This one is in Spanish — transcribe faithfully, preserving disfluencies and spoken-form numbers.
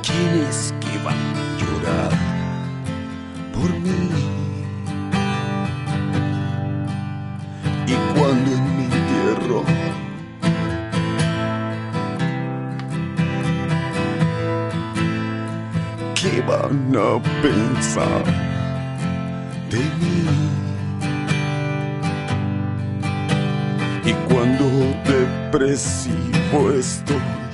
¿Quiénes que van a llorar por mí? Y cuando en mi entierro ¿qué van a pensar de mí? Y cuando depresivo estoy